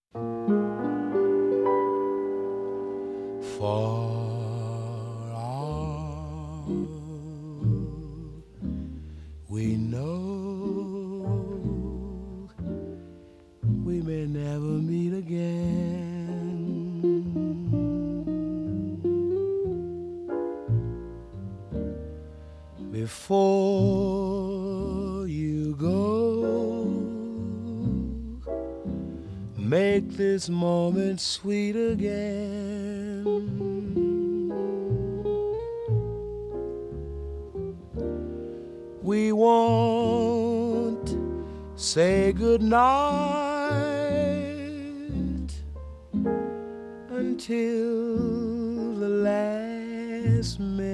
For all we know, we may never meet again. Before you go, make this moment sweet again. We won't say goodnight until the last minute.